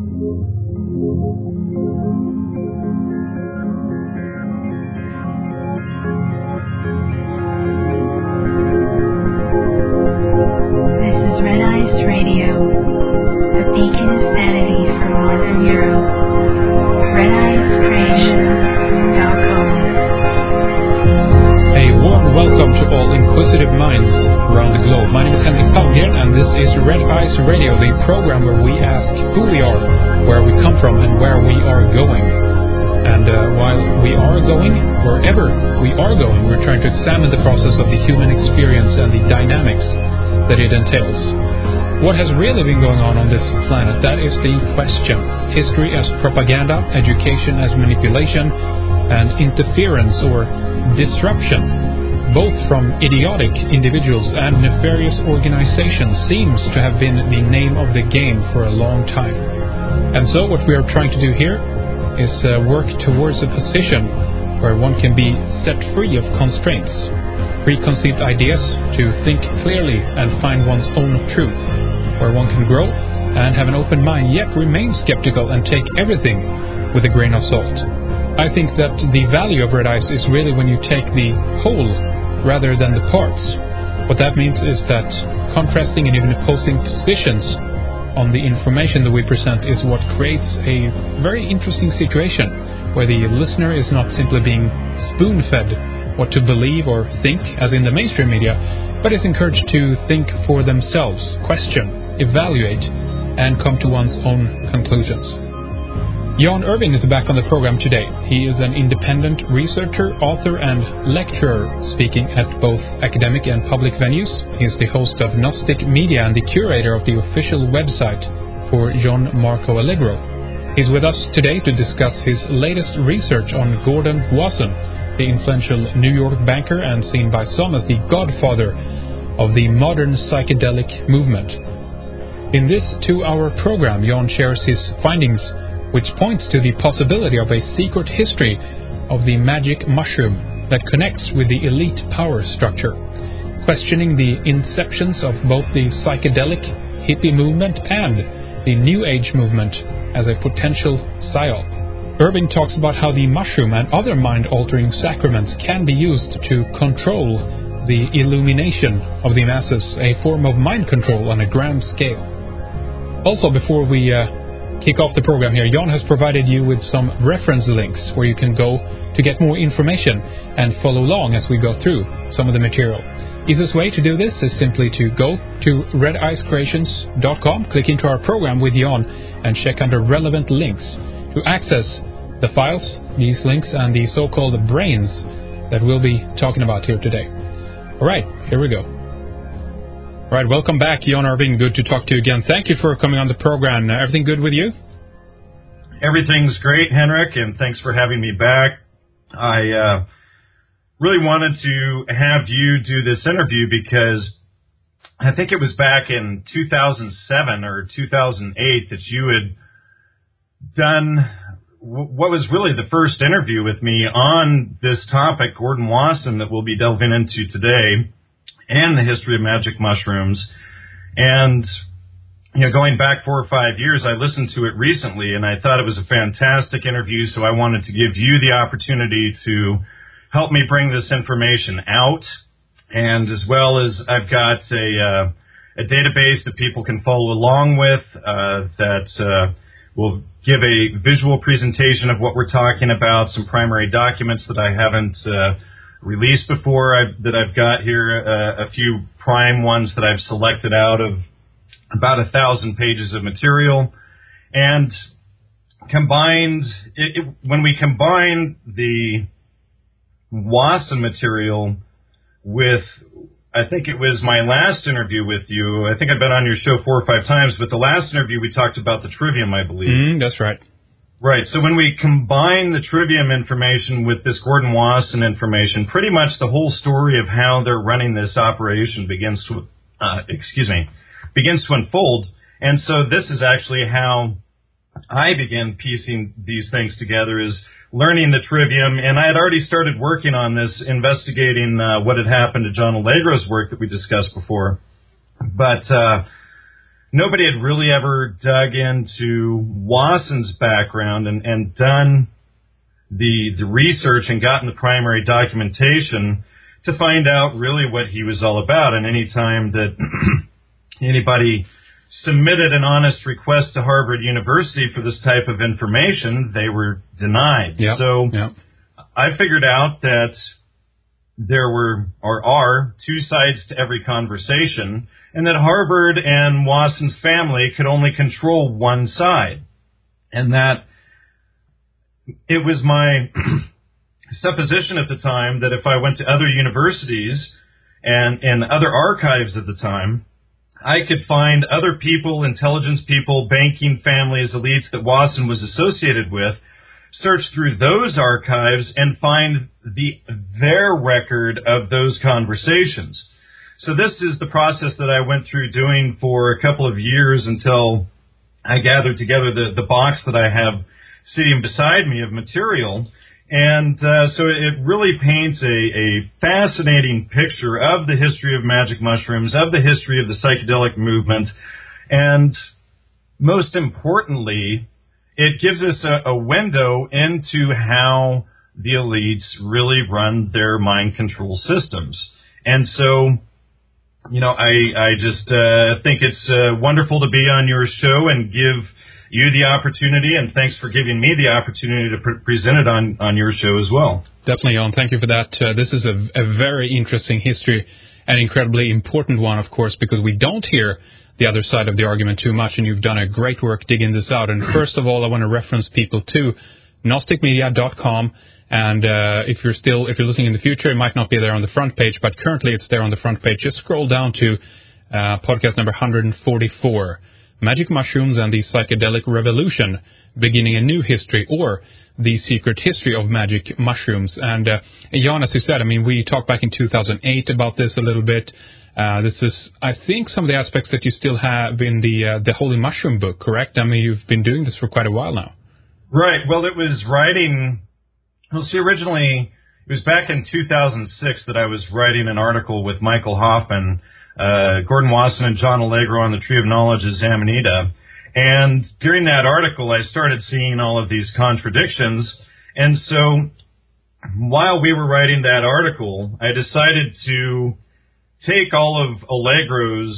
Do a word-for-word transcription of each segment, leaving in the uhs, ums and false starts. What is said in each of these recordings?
Radio, the program where we ask who we are, where we come from, and where we are going. And uh, while we are going, wherever we are going, we're trying to examine the process of the human experience and the dynamics that it entails. What has really been going on on this planet? That is the question. History as propaganda, education as manipulation, and interference or disruption, both from idiotic individuals and nefarious organizations, seems to have been the name of the game for a long time. And so what we are trying to do here is uh, work towards a position where one can be set free of constraints, preconceived ideas, to think clearly and find one's own truth, where one can grow and have an open mind, yet remain skeptical and take everything with a grain of salt. I think that the value of Red Ice is really when you take the whole rather than the parts. What that means is that contrasting and even opposing positions on the information that we present is what creates a very interesting situation where the listener is not simply being spoon-fed what to believe or think, as in the mainstream media, but is encouraged to think for themselves, question, evaluate, and come to one's own conclusions. Jan Irving is back on the program today. He is an independent researcher, author, and lecturer, speaking at both academic and public venues. He is the host of Gnostic Media and the curator of the official website for John Marco Allegro. He's with us today to discuss his latest research on Gordon Wasson, the influential New York banker and seen by some as the godfather of the modern psychedelic movement. In this two-hour program, Jan shares his findings, which points to the possibility of a secret history of the magic mushroom that connects with the elite power structure, questioning the inceptions of both the psychedelic hippie movement and the New Age movement as a potential psyop. Irving talks about how the mushroom and other mind-altering sacraments can be used to control the illumination of the masses, a form of mind control on a grand scale. Also, before we uh, kick off the program here, Jan has provided you with some reference links where you can go to get more information and follow along as we go through some of the material. Easiest way to do this is simply to go to red ice creations dot com, click into our program with Jan, and check under relevant links to access the files, these links, and the so-called brains that we'll be talking about here today. All right, here we go. All right, welcome back, Jan Irving. Good to talk to you again. Thank you for coming on the program. Everything good with you? Everything's great, Henrik, and thanks for having me back. I uh, really wanted to have you do this interview because I think it was back in two thousand seven or two thousand eight that you had done w- what was really the first interview with me on this topic, Gordon Wasson, that we'll be delving into today, and the history of magic mushrooms. And, you know, going back four or five years, I listened to it recently, and I thought it was a fantastic interview, so I wanted to give you the opportunity to help me bring this information out. And as well as I've got a, uh, a database that people can follow along with uh, that uh, will give a visual presentation of what we're talking about, some primary documents that I haven't uh, released before I've, that I've got here, uh, a few prime ones that I've selected out of about a thousand pages of material. And combined, it, it, when we combine the Wasson material with, I think it was my last interview with you, I think I've been on your show four or five times, but the last interview we talked about the trivium, I believe. Mm, that's right. Right, so when we combine the trivium information with this Gordon Wasson information, pretty much the whole story of how they're running this operation begins to, uh, excuse me, begins to unfold. And so this is actually how I began piecing these things together, is learning the trivium. And I had already started working on this, investigating uh, what had happened to John Allegro's work that we discussed before. But uh, nobody had really ever dug into Wasson's background and, and done the the research and gotten the primary documentation to find out really what he was all about. And any time that anybody submitted an honest request to Harvard University for this type of information, they were denied. Yep. So Yep. I figured out that there were, or are, two sides to every conversation, and that Harvard and Wasson's family could only control one side. And that it was my supposition at the time that if I went to other universities and, and other archives at the time, I could find other people, intelligence people, banking families, elites that Wasson was associated with, search through those archives and find the their record of those conversations. So this is the process that I went through doing for a couple of years until I gathered together the, the box that I have sitting beside me of material. And uh, so it really paints a, a fascinating picture of the history of magic mushrooms, of the history of the psychedelic movement, and most importantly, it gives us a, a window into how the elites really run their mind control systems. And so, you know, I, I just uh, think it's uh, wonderful to be on your show and give you the opportunity, and thanks for giving me the opportunity to pre- present it on, on your show as well. Definitely, Jan. Thank you for that. Uh, this is a, a very interesting history, an incredibly important one, of course, because we don't hear the other side of the argument too much, and you've done a great work digging this out. And first of all, I want to reference people to Gnostic Media dot com, and uh, if you're still, if you're listening in the future, it might not be there on the front page, but currently it's there on the front page. Just scroll down to uh, podcast number one forty-four. Magic Mushrooms and the Psychedelic Revolution, Beginning a New History, or The Secret History of Magic Mushrooms. And, uh, Jan, as you said, I mean, we talked back in two thousand eight about this a little bit. Uh, this is, I think, some of the aspects that you still have in the uh, the Holy Mushroom book, correct? I mean, you've been doing this for quite a while now. Right. Well, it was writing, well, see, originally, it was back in two thousand six that I was writing an article with Michael Hoffman, Uh, Gordon Wasson and John Allegro on the Tree of Knowledge as Amanita. And during that article, I started seeing all of these contradictions. And so while we were writing that article, I decided to take all of Allegro's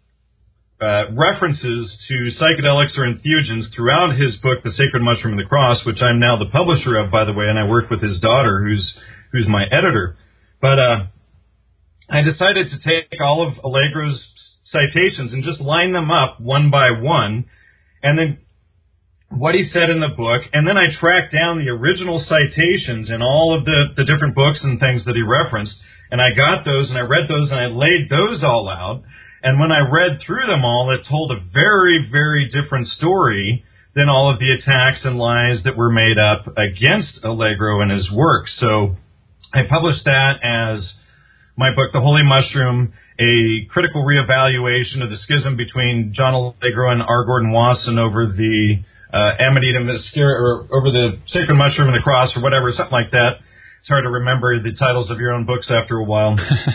uh, references to psychedelics or entheogens throughout his book, The Sacred Mushroom and the Cross, which I'm now the publisher of, by the way, and I work with his daughter, who's who's my editor. But uh I decided to take all of Allegro's citations and just line them up one by one, and then what he said in the book, and then I tracked down the original citations in all of the, the different books and things that he referenced, and I got those, and I read those, and I laid those all out, and when I read through them all, it told a very, very different story than all of the attacks and lies that were made up against Allegro and his work. So I published that as my book, The Holy Mushroom, a critical reevaluation of the schism between John Allegro and R. Gordon Wasson over the uh, Amanita Mysterium, or over the Sacred Mushroom and the Cross, or whatever, something like that. It's hard to remember the titles of your own books after a while.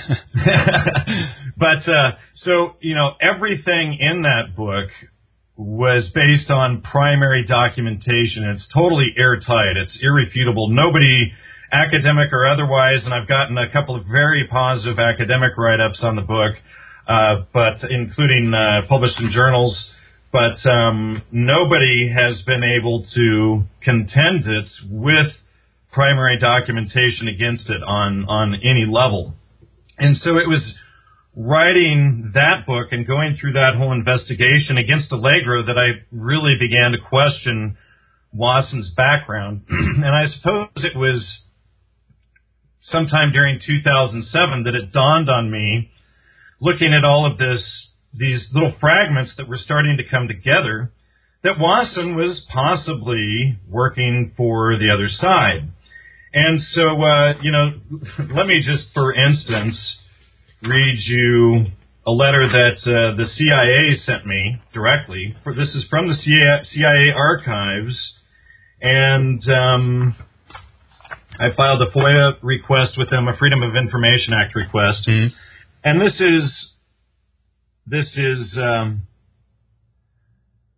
But, uh, so, you know, everything in that book was based on primary documentation. It's totally airtight. It's irrefutable. Nobody, academic or otherwise, and I've gotten a couple of very positive academic write-ups on the book, uh, but including uh, published in journals, but um, nobody has been able to contend it with primary documentation against it on, on any level. And so it was writing that book and going through that whole investigation against Allegro that I really began to question Wasson's background. And I suppose it was sometime during two thousand seven that it dawned on me, looking at all of this, these little fragments that were starting to come together, that Wasson was possibly working for the other side. And so, uh, you know, let me just, for instance, read you a letter that uh, the C I A sent me directly. For, this is from the C I A archives, and um, I filed a FOIA request with them, a Freedom of Information Act request. Mm-hmm. And this is, this is um,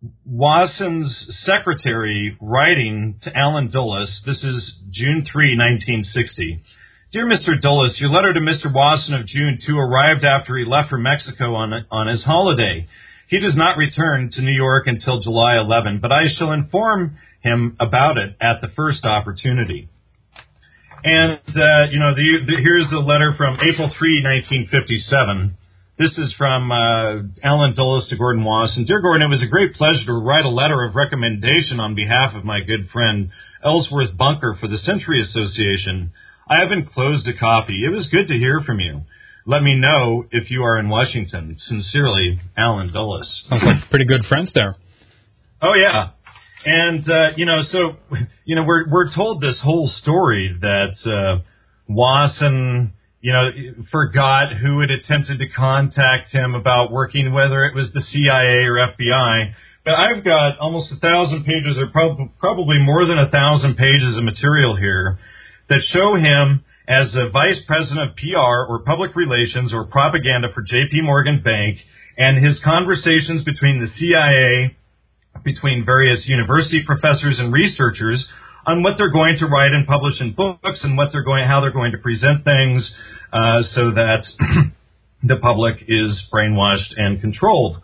Wasson's secretary writing to Allen Dulles. This is June third, nineteen sixty. Dear Mister Dulles, your letter to Mister Wasson of June second arrived after he left for Mexico on, on his holiday. He does not return to New York until July eleventh, but I shall inform him about it at the first opportunity. And, uh, you know, the, the, here's the letter from April third, nineteen fifty-seven. This is from uh, Allen Dulles to Gordon Wasson. Dear Gordon, it was a great pleasure to write a letter of recommendation on behalf of my good friend Ellsworth Bunker for the Century Association. I have enclosed a copy. It was good to hear from you. Let me know if you are in Washington. Sincerely, Allen Dulles. Sounds like pretty good friends there. Oh, yeah. And, uh, you know, so, you know, we're we're told this whole story that uh, Wasson, you know, forgot who had attempted to contact him about working, whether it was the C I A or F B I. But I've got almost a thousand pages, or prob- probably more than a thousand pages of material here that show him as a vice president of P R or public relations or propaganda for J P Morgan Bank, and his conversations between the C I A, between various university professors and researchers on what they're going to write and publish in books and what they're going, how they're going to present things, uh, so that the public is brainwashed and controlled.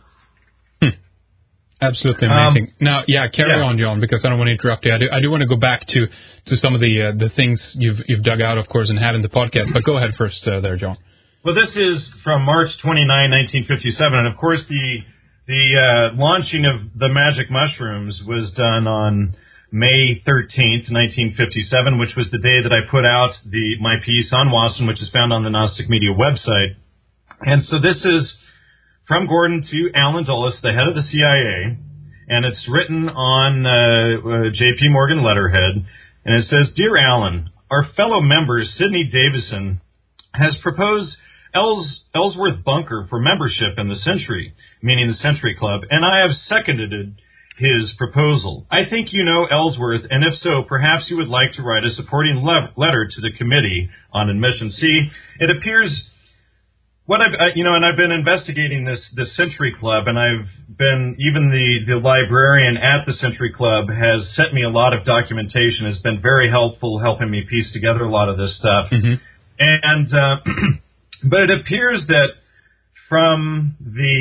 Absolutely amazing. Um, now, yeah, carry yeah. on, John, because I don't want to interrupt you. I do, I do want to go back to, to some of the uh, the things you've you've dug out, of course, and have in the podcast. But go ahead first, uh, there, John. Well, this is from March twenty-ninth, nineteen fifty-seven, and of course, the the uh, launching of the Magic Mushrooms was done on May thirteenth, nineteen fifty-seven, which was the day that I put out the my piece on Wasson, which is found on the Gnostic Media website. And so this is from Gordon to Allen Dulles, the head of the C I A, and it's written on uh, uh, J P Morgan letterhead, and it says, Dear Allen, our fellow member, Sidney Davison, has proposed Els- Ellsworth Bunker for membership in the Century, meaning the Century Club, and I have seconded his proposal. I think you know Ellsworth, and if so, perhaps you would like to write a supporting le- letter to the Committee on Admission. See, it appears... What I've, uh, you know, and I've been investigating this, this Century Club, and I've been, even the, the librarian at the Century Club has sent me a lot of documentation, has been very helpful, helping me piece together a lot of this stuff. Mm-hmm. And, uh, but it appears that from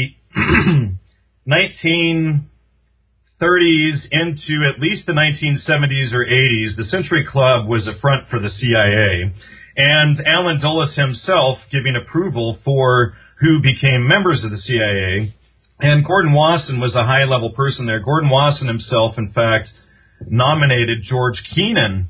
the nineteen thirties into at least the nineteen seventies or eighties, the Century Club was a front for the C I A. And Allen Dulles himself giving approval for who became members of the C I A. And Gordon Wasson was a high-level person there. Gordon Wasson himself, in fact, nominated George Kennan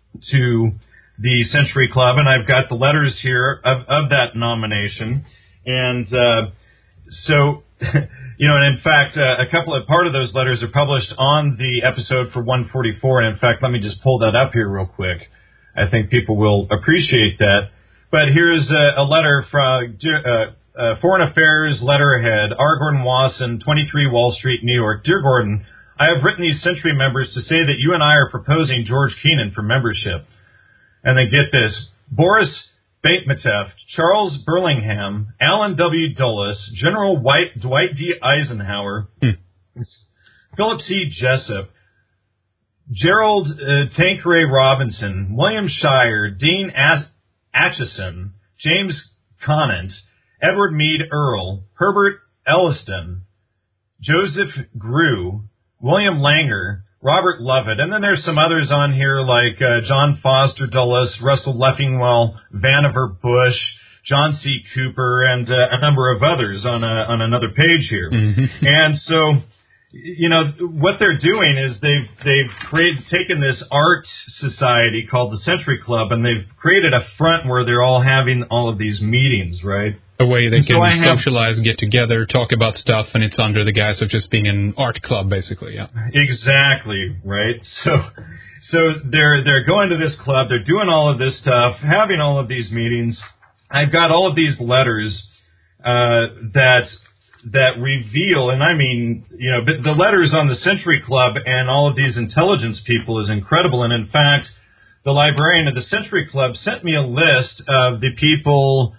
to the Century Club, and I've got the letters here of, of that nomination. And uh, so, you know, and in fact, uh, a couple of part of those letters are published on the episode for one forty-four. And in fact, let me just pull that up here real quick. I think people will appreciate that. But here's a, a letter from uh, uh, Foreign Affairs letterhead, R. Gordon Wasson, twenty-three Wall Street, New York. Dear Gordon, I have written these Century members to say that you and I are proposing George Kennan for membership. And then get this, Boris Batematef, Charles Burlingham, Allen W. Dulles, General White, Dwight D. Eisenhower, hmm. Philip C. Jessup, Gerald uh, Tanqueray Robinson, William Shire, Dean As- Atchison, James Conant, Edward Meade Earl, Herbert Elliston, Joseph Grew, William Langer, Robert Lovett, and then there's some others on here like uh, John Foster Dulles, Russell Leffingwell, Vannevar Bush, John C. Cooper, and uh, a number of others on a, on another page here. Mm-hmm. And so, you know, what they're doing is they've they've created taken this art society called the Century Club, and they've created a front where they're all having all of these meetings, right? A way they and can so have, socialize, get together, talk about stuff, and it's under the guise of just being an art club, basically. Yeah. Exactly, right? So, so they're they're going to this club, they're doing all of this stuff, having all of these meetings. I've got all of these letters uh, that. that reveal, and I mean, you know, the letters on the Century Club and all of these intelligence people is incredible. And in fact, the librarian of the Century Club sent me a list of the people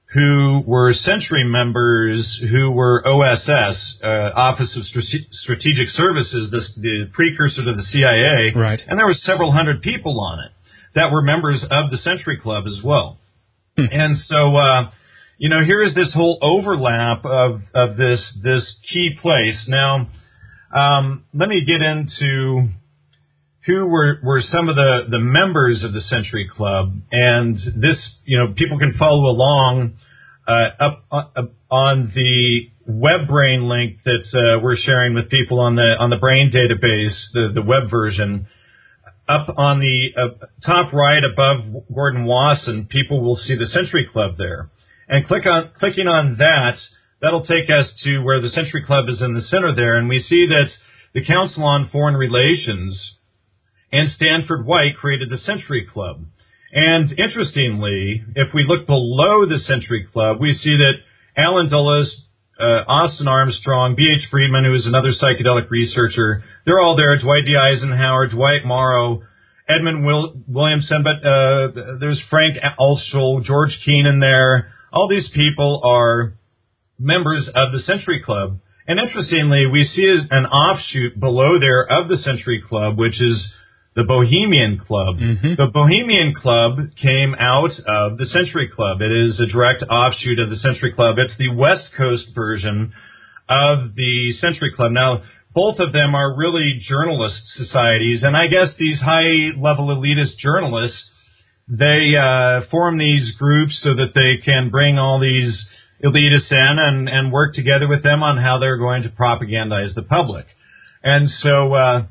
who were Century members who were O S S, uh, Office of Strate- Strategic Services, the, the precursor to the C I A. Right. And there were several hundred people on it that were members of the Century Club as well. Hmm. And so, uh, you know, here is this whole overlap of, of this, this key place. Now, um, let me get into who were, were some of the, the members of the Century Club. And this, you know, people can follow along uh, up, up on the WebBrain link that uh, we're sharing with people on the on the Brain database, the, the web version. Up on the uh, top right above Gordon Wasson, people will see the Century Club there. And click on clicking on that, that'll take us to where the Century Club is in the center there. And we see that the Council on Foreign Relations and Stanford White created the Century Club. And interestingly, if we look below the Century Club, we see that Alan Dulles, uh, Austin Armstrong, B H Friedman, who is another psychedelic researcher, they're all there. Dwight D. Eisenhower, Dwight Morrow, Edmund Will- Williamson, but uh, there's Frank Altschul, George Keenan there. All these people are members of the Century Club. And interestingly, we see an offshoot below there of the Century Club, which is the Bohemian Club. Mm-hmm. The Bohemian Club came out of the Century Club. It is a direct offshoot of the Century Club. It's the West Coast version of the Century Club. Now, both of them are really journalist societies, and I guess these high-level elitist journalists, they uh, form these groups so that they can bring all these elitists in and, and work together with them on how they're going to propagandize the public. And so uh,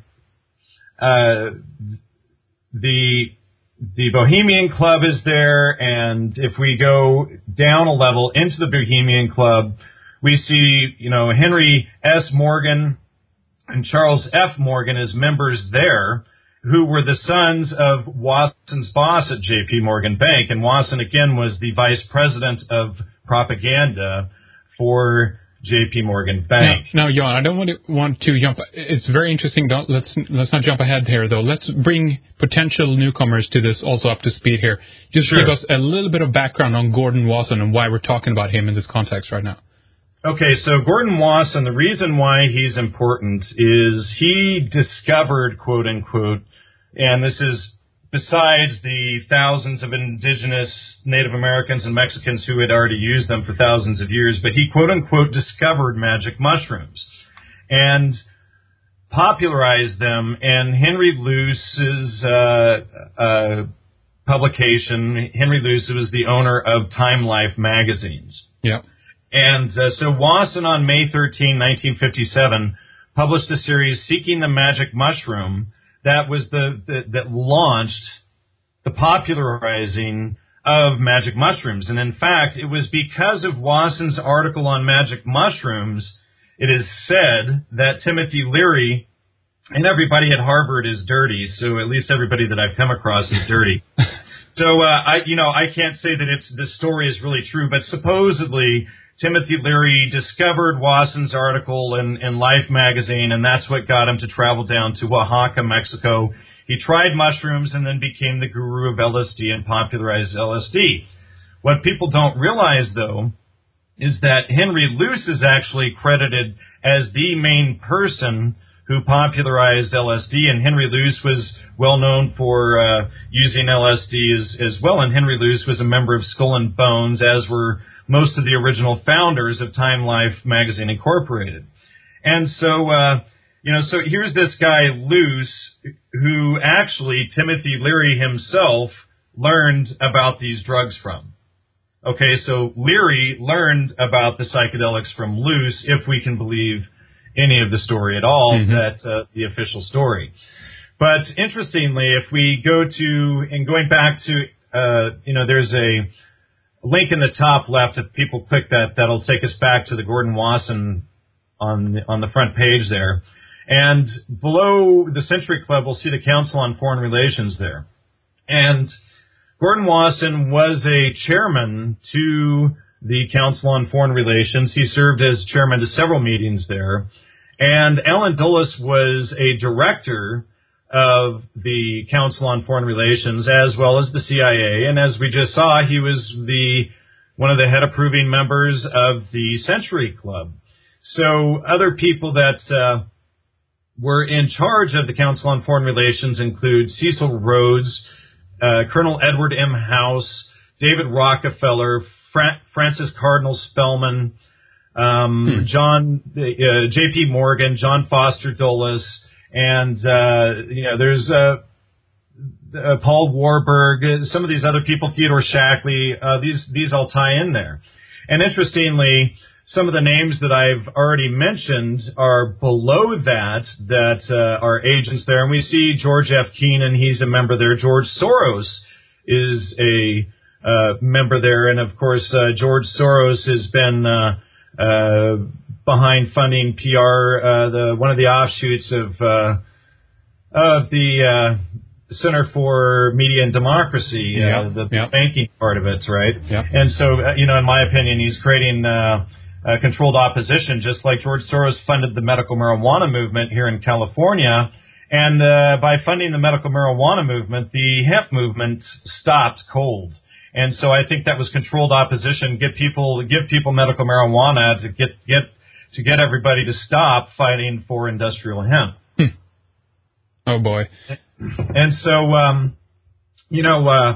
uh, the the Bohemian Club is there, and if we go down a level into the Bohemian Club, we see, you know, Henry S. Morgan and Charles F. Morgan as members there, who were the sons of Wasson's boss at J P. Morgan Bank. And Wasson, again, was the vice president of propaganda for J P. Morgan Bank. Now, now Jan, I don't want to, want to jump. It's very interesting. Don't, let's let's not jump ahead here, though. Let's bring potential newcomers to this also up to speed here. Just sure. Give us a little bit of background on Gordon Wasson and why we're talking about him in this context right now. Okay, so Gordon Wasson, the reason why he's important is he discovered, quote unquote, and this is besides the thousands of indigenous Native Americans and Mexicans who had already used them for thousands of years, but he, quote unquote, discovered magic mushrooms and popularized them. And Henry Luce's uh, uh, publication, Henry Luce was the owner of Time Life magazines. Yeah. And uh, so Wasson on May thirteenth, nineteen fifty-seven, published a series, Seeking the Magic Mushroom, that was the, the that launched the popularizing of magic mushrooms. And in fact, it was because of Wasson's article on magic mushrooms, it is said that Timothy Leary, and everybody at Harvard is dirty, so at least everybody that I've come across is dirty. So, uh, I, you know, I can't say that it's the story is really true, but supposedly Timothy Leary discovered Wasson's article in, in Life magazine, and that's what got him to travel down to Oaxaca, Mexico. He tried mushrooms and then became the guru of L S D and popularized L S D. What people don't realize, though, is that Henry Luce is actually credited as the main person who popularized L S D, and Henry Luce was well known for uh, using L S D as, as well, and Henry Luce was a member of Skull and Bones, as were most of the original founders of Time Life Magazine Incorporated. And so, uh, you know, so here's this guy, Luce, who actually Timothy Leary himself learned about these drugs from. Okay, so Leary learned about the psychedelics from Luce, if we can believe any of the story at all, mm-hmm. that uh, the official story. But interestingly, if we go to, and going back to, uh, you know, there's a link in the top left. If people click that, that'll take us back to the Gordon Wasson on the, on the front page there. And below the Century Club, we'll see the Council on Foreign Relations there. And Gordon Wasson was a chairman to the Council on Foreign Relations. He served as chairman to several meetings there. And Alan Dulles was a director of the Council on Foreign Relations, as well as the C I A. And as we just saw, he was the one of the head approving members of the Century Club. So other people that uh, were in charge of the Council on Foreign Relations include Cecil Rhodes, uh, Colonel Edward M. House, David Rockefeller, Fra- Francis Cardinal Spellman, um, hmm. John uh, J P. Morgan, John Foster Dulles, and uh, you know there's uh, uh, Paul Warburg, some of these other people, Theodore Shackley. Uh, these these all tie in there, and interestingly, some of the names that I've already mentioned are below that, that uh, are agents there. And we see George F. Keenan, he's a member there. George Soros is a uh, member there. And, of course, uh, George Soros has been uh, uh, behind funding P R, uh, the one of the offshoots of, uh, of the uh, Center for Media and Democracy, yeah, uh, the yeah. banking part of it, right? Yeah. And so, uh, you know, in my opinion, he's creating... Uh, Uh, controlled opposition, just like George Soros funded the medical marijuana movement here in California. And uh, by funding the medical marijuana movement, the hemp movement stopped cold. And so I think that was controlled opposition, get people, give people medical marijuana to get, get, to get everybody to stop fighting for industrial hemp. Hmm. Oh boy. And so, um, you know, uh,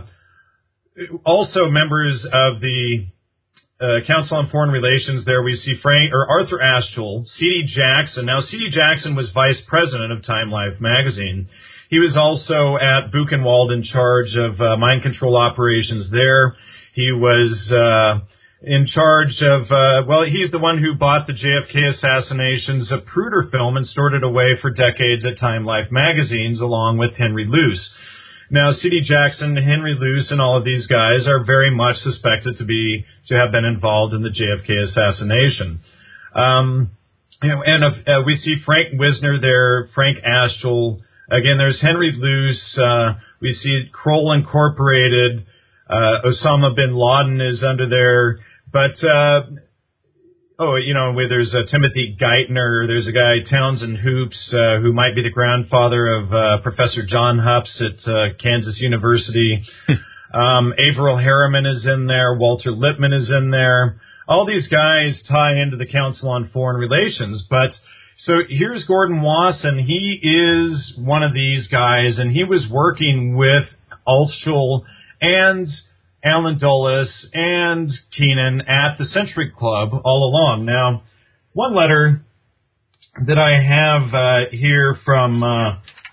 also members of the Uh, Council on Foreign Relations, there we see Frank or Arthur Asheville, C D Jackson. Now, C D Jackson was vice president of Time Life magazine. He was also at Buchenwald in charge of uh, mind control operations there. He was uh, in charge of, uh, well, he's the one who bought the J F K assassinations of Zapruder film and stored it away for decades at Time Life magazines along with Henry Luce. Now, C D Jackson, Henry Luce, and all of these guys are very much suspected to be to have been involved in the J F K assassination. Um, you know, and uh, we see Frank Wisner there, Frank Asheville. Again, there's Henry Luce. Uh, we see Kroll Incorporated. Uh, Osama bin Laden is under there. But, uh, oh, you know, there's uh, Timothy Geithner. There's a guy, Townsend Hoops, uh, who might be the grandfather of uh, Professor John Hupps at uh, Kansas University. um, Averill Harriman is in there. Walter Lippmann is in there. All these guys tie into the Council on Foreign Relations. But so here's Gordon Wasson. He is one of these guys, and he was working with Altschul and Alan Dulles and Keenan at the Century Club all along. Now, one letter that I have uh, here from uh,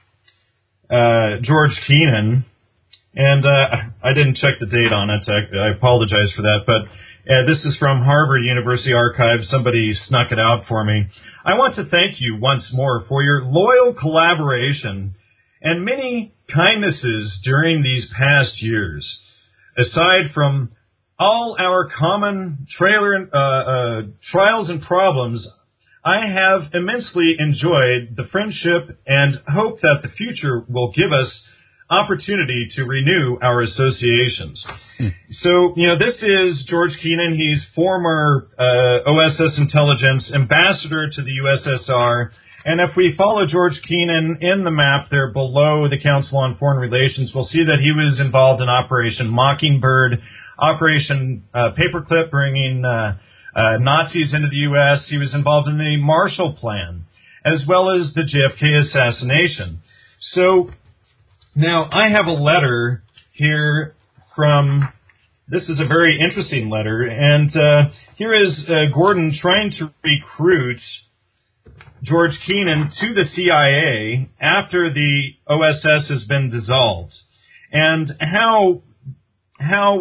uh, George Keenan, and uh, I didn't check the date on it. I, I apologize for that, but uh, this is from Harvard University Archives. Somebody snuck it out for me. I want to thank you once more for your loyal collaboration and many kindnesses during these past years. Aside from all our common trailer, uh, uh, trials and problems, I have immensely enjoyed the friendship and hope that the future will give us opportunity to renew our associations. Hmm. So, you know, this is George Keenan. He's former uh, O S S intelligence ambassador to the U S S R. And if we follow George Keenan in the map there below the Council on Foreign Relations, we'll see that he was involved in Operation Mockingbird, Operation uh, Paperclip, bringing uh, uh, Nazis into the U S. He was involved in the Marshall Plan, as well as the J F K assassination. So now I have a letter here from, this is a very interesting letter, and uh, here is uh, Gordon trying to recruit George Keenan to the C I A after the O S S has been dissolved, and how how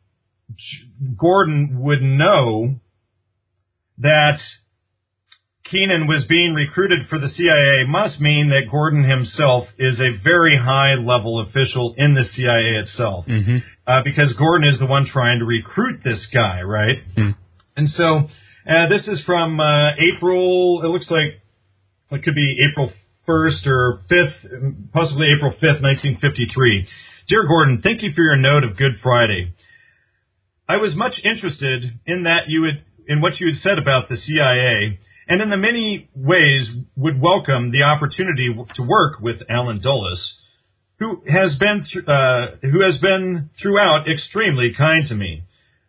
Gordon would know that Keenan was being recruited for the C I A must mean that Gordon himself is a very high-level official in the C I A itself, mm-hmm. uh, because Gordon is the one trying to recruit this guy, right? Mm. And so uh, this is from uh, April, it looks like it could be April first or fifth, possibly April fifth, nineteen fifty-three. Dear Gordon, thank you for your note of Good Friday. I was much interested in that you had, in what you had said about the C I A, and in the many ways would welcome the opportunity to work with Alan Dulles, who has been th- uh, who has been throughout extremely kind to me.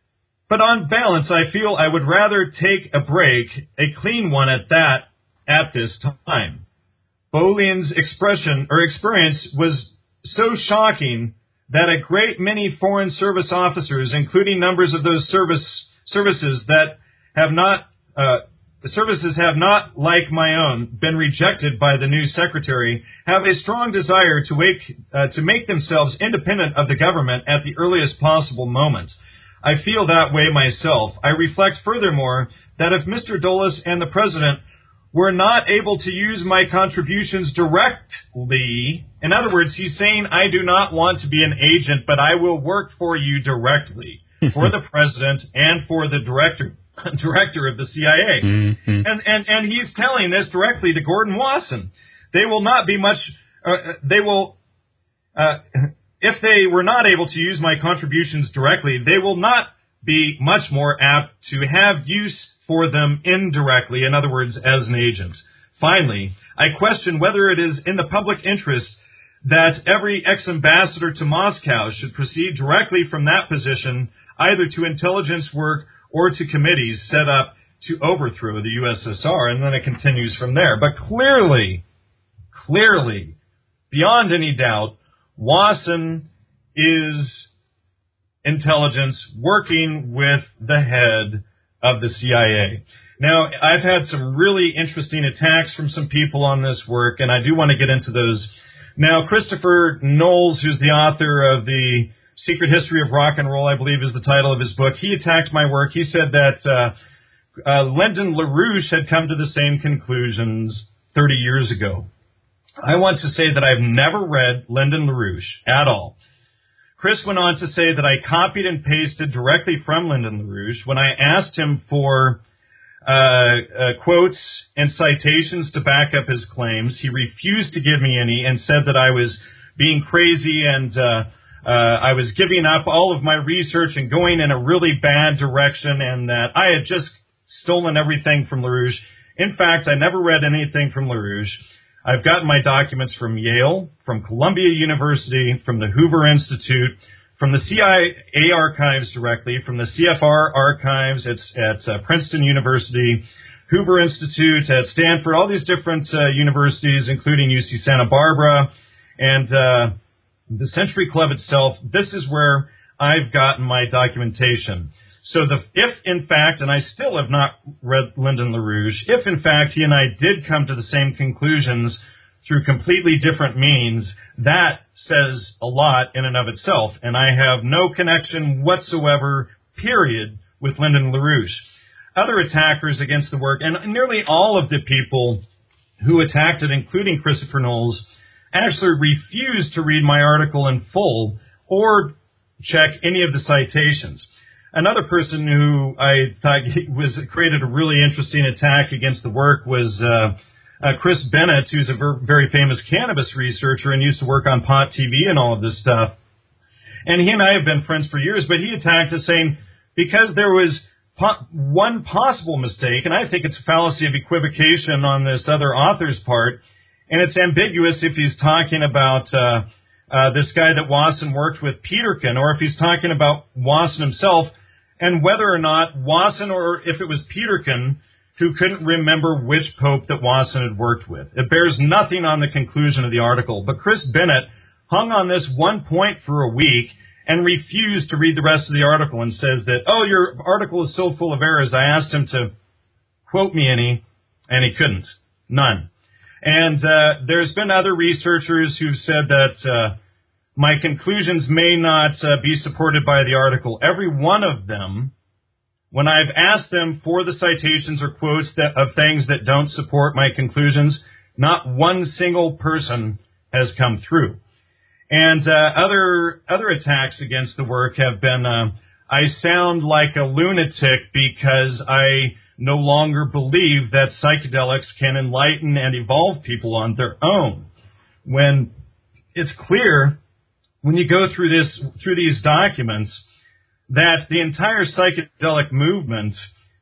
But on balance, I feel I would rather take a break, a clean one at that, at this time. Boleyn's expression or experience was so shocking that a great many Foreign Service officers, including numbers of those service services that have not, uh, the services have not, like my own, been rejected by the new secretary, have a strong desire to wake, uh, to make themselves independent of the government at the earliest possible moment. I feel that way myself. I reflect furthermore that if Mister Dulles and the President were not able to use my contributions directly, in other words, he's saying, I do not want to be an agent, but I will work for you directly, for the President and for the director director of the C I A. Mm-hmm. And, and, and he's telling this directly to Gordon Wasson. They will not be much, uh, they will, uh, if they were not able to use my contributions directly, they will not be much more apt to have use for them indirectly, in other words, as an agent. Finally, I question whether it is in the public interest that every ex-ambassador to Moscow should proceed directly from that position, either to intelligence work or to committees set up to overthrow the U S S R, and then it continues from there. But clearly, clearly, beyond any doubt, Wasson is intelligence working with the head of the C I A. Now, I've had some really interesting attacks from some people on this work, and I do want to get into those. Now, Christopher Knowles, who's the author of The Secret History of Rock and Roll, I believe is the title of his book, he attacked my work. He said that uh, uh, Lyndon LaRouche had come to the same conclusions thirty years ago. I want to say that I've never read Lyndon LaRouche at all. Chris went on to say that I copied and pasted directly from Lyndon LaRouche. When I asked him for uh, uh, quotes and citations to back up his claims, he refused to give me any and said that I was being crazy and uh, uh, I was giving up all of my research and going in a really bad direction and that I had just stolen everything from LaRouche. In fact, I never read anything from LaRouche. I've gotten my documents from Yale, from Columbia University, from the Hoover Institute, from the C I A archives directly, from the C F R archives at, at uh, Princeton University, Hoover Institute at Stanford, all these different uh, universities, including U C Santa Barbara, and uh, the Century Club itself. This is where I've gotten my documentation. So the, if, in fact, and I still have not read Lyndon LaRouche, if, in fact, he and I did come to the same conclusions through completely different means, that says a lot in and of itself. And I have no connection whatsoever, period, with Lyndon LaRouche. Other attackers against the work, and nearly all of the people who attacked it, including Christopher Knowles, actually refused to read my article in full or check any of the citations. Another person who I thought was created a really interesting attack against the work was uh, uh, Chris Bennett, who's a ver- very famous cannabis researcher and used to work on Pot T V and all of this stuff. And he and I have been friends for years, but he attacked us saying because there was po- one possible mistake, and I think it's a fallacy of equivocation on this other author's part, and it's ambiguous if he's talking about uh, uh, this guy that Wasson worked with, Peterkin, or if he's talking about Wasson himself, and whether or not Wasson or if it was Peterkin who couldn't remember which pope that Wasson had worked with. It bears nothing on the conclusion of the article, but Chris Bennett hung on this one point for a week and refused to read the rest of the article and says that, oh, your article is so full of errors, I asked him to quote me any, and he couldn't. None. And uh, there's been other researchers who've said that uh, my conclusions may not uh, be supported by the article. Every one of them, when I've asked them for the citations or quotes that, of things that don't support my conclusions, not one single person has come through. And uh, other other attacks against the work have been, uh, I sound like a lunatic because I no longer believe that psychedelics can enlighten and evolve people on their own. When it's clear, when you go through this, through these documents, that the entire psychedelic movement